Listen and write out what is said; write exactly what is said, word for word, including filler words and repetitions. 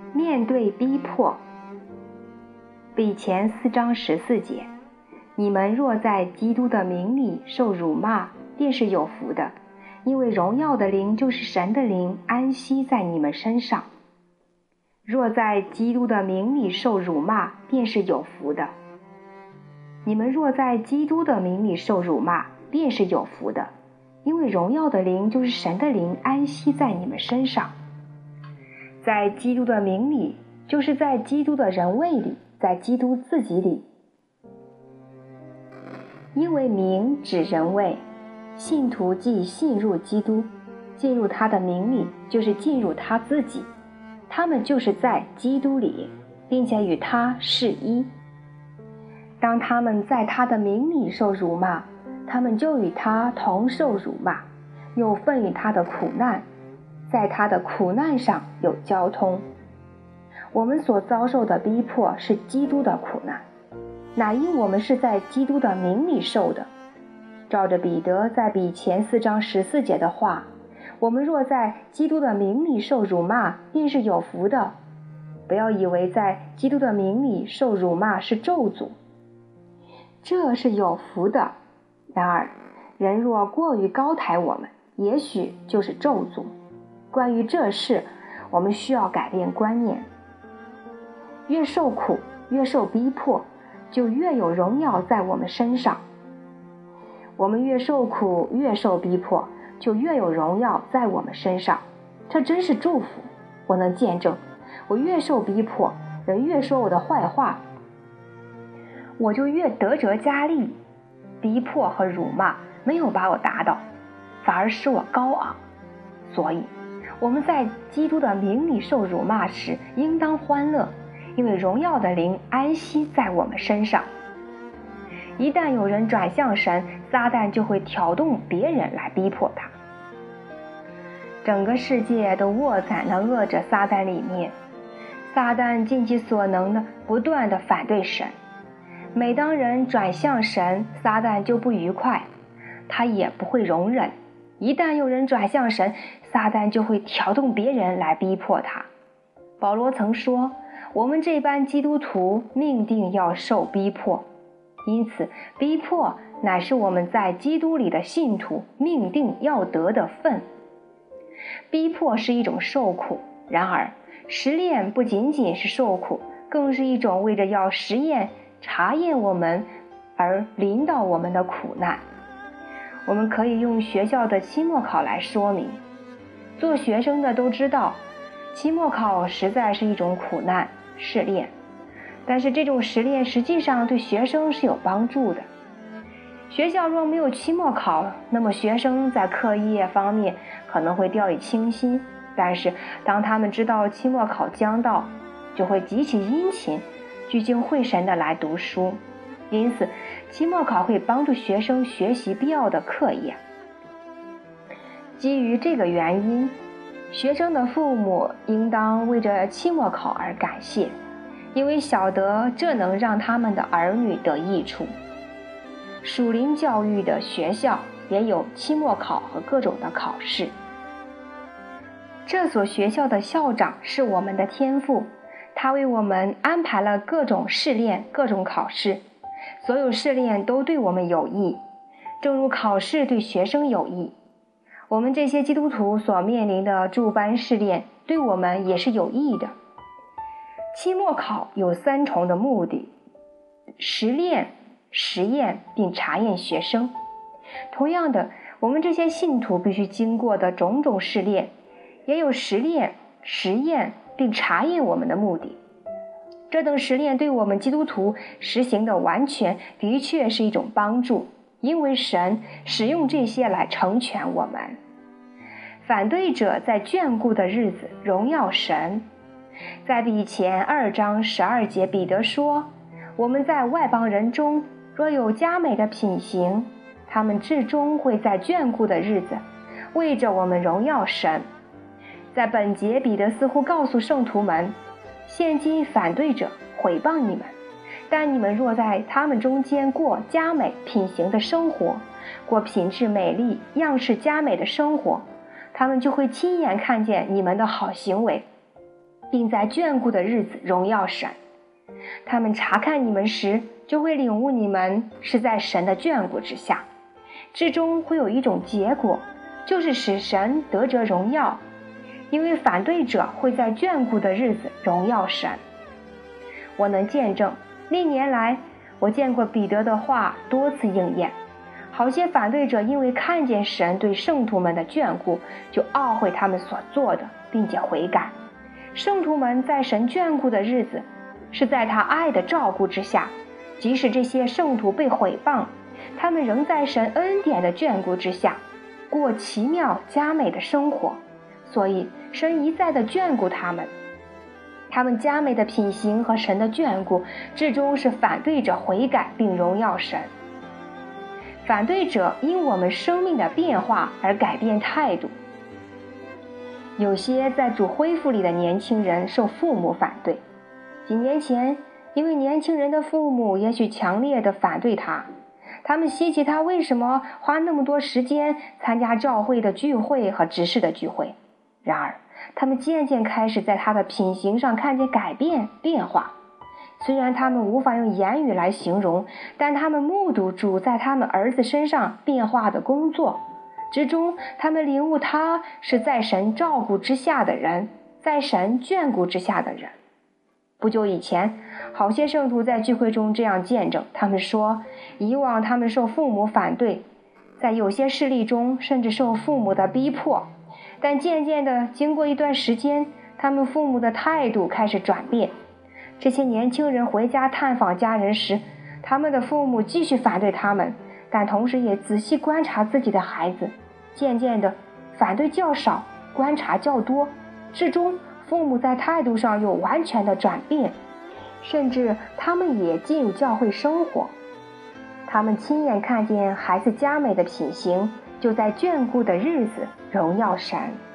面对逼迫。彼前四章十四节，你们若在基督的名里受辱骂，便是有福的，因为荣耀的灵就是神的灵安息在你们身上。若在基督的名里受辱骂，便是有福的。你们若在基督的名里受辱骂，便是有福的，因为荣耀的灵就是神的灵安息在你们身上。在基督的名里，就是在基督的人位里，在基督自己里。因为名指人位，信徒既信入基督，进入他的名里，就是进入他自己，他们就是在基督里，并且与他是一。当他们在他的名里受辱骂，他们就与他同受辱骂，有份于他的苦难，在他的苦难上有交通。我们所遭受的逼迫是基督的苦难，乃因我们是在基督的名里受的。照着彼得在彼前四章十四节的话，我们若在基督的名里受辱骂，便是有福的。不要以为在基督的名里受辱骂是咒诅，这是有福的。然而人若过于高抬我们，也许就是咒诅。关于这事，我们需要改变观念。越受苦，越受逼迫，就越有荣耀在我们身上。我们越受苦，越受逼迫，就越有荣耀在我们身上。这真是祝福。我能见证，我越受逼迫，人越说我的坏话，我就越得着加力。逼迫和辱骂没有把我打倒，反而使我高昂。所以我们在基督的名里受辱骂时，应当欢乐，因为荣耀的灵安息在我们身上。一旦有人转向神，撒旦就会挑动别人来逼迫他。整个世界都卧在那恶者撒旦里面，撒旦尽其所能的不断的反对神。每当人转向神，撒旦就不愉快，他也不会容忍。一旦有人转向神，撒旦就会挑动别人来逼迫他。保罗曾说，我们这般基督徒命定要受逼迫，因此逼迫乃是我们在基督里的信徒命定要得的份。逼迫是一种受苦，然而实炼不仅仅是受苦，更是一种为着要实验查验我们而临到我们的苦难。我们可以用学校的期末考来说明。做学生的都知道，期末考实在是一种苦难试炼，但是这种实炼实际上对学生是有帮助的。学校若没有期末考，那么学生在课业方面可能会掉以轻心，但是当他们知道期末考将到，就会极其殷勤聚精会神地来读书。因此期末考会帮助学生学习必要的课业。基于这个原因，学生的父母应当为着期末考而感谢，因为晓得这能让他们的儿女得益处。属灵教育的学校也有期末考和各种的考试。这所学校的校长是我们的天父，他为我们安排了各种试炼、各种考试，所有试炼都对我们有益，正如考试对学生有益。我们这些基督徒所面临的诸般试炼，对我们也是有益的。期末考有三重的目的：实炼、实验并查验学生。同样的，我们这些信徒必须经过的种种试炼，也有实炼、实验并查验我们的目的。这等实炼对我们基督徒实行的完全的确是一种帮助，因为神使用这些来成全我们。反对者在眷顾的日子荣耀神。在彼前二章十二节，彼得说，我们在外邦人中若有佳美的品行，他们至终会在眷顾的日子为着我们荣耀神。在本节，彼得似乎告诉圣徒们，现今反对者毁谤你们，但你们若在他们中间过佳美品行的生活，过品质美丽、样式佳美的生活，他们就会亲眼看见你们的好行为。 并在眷顾的日子荣耀神。他们查看你们时，就会领悟你们是在神的眷顾之下，之中会有一种结果，就是使神得着荣耀，因为反对者会在眷顾的日子荣耀神。我能见证，历年来我见过彼得的话多次应验，好些反对者因为看见神对圣徒们的眷顾，就懊悔他们所做的，并且悔改。圣徒们在神眷顾的日子，是在他爱的照顾之下，即使这些圣徒被毁谤，他们仍在神恩典的眷顾之下，过奇妙佳美的生活。所以神一再的眷顾他们，他们佳美的品行和神的眷顾，至终是反对者悔改并荣耀神。反对者因我们生命的变化而改变态度。有些在主恢复里的年轻人受父母反对，几年前因为年轻人的父母也许强烈的反对他，他们稀奇他为什么花那么多时间参加教会的聚会和执事的聚会。然而他们渐渐开始在他的品行上看见改变变化，虽然他们无法用言语来形容，但他们目睹主在他们儿子身上变化的工作之中，他们领悟他是在神照顾之下的人，在神眷顾之下的人。不久以前，好些圣徒在聚会中这样见证，他们说，以往他们受父母反对，在有些事例中甚至受父母的逼迫，但渐渐的经过一段时间，他们父母的态度开始转变。这些年轻人回家探访家人时，他们的父母继续反对他们，但同时也仔细观察自己的孩子，渐渐的反对较少，观察较多，至终父母在态度上有完全的转变，甚至他们也进入教会生活。他们亲眼看见孩子佳美的品行，就在眷顾的日子荣耀神。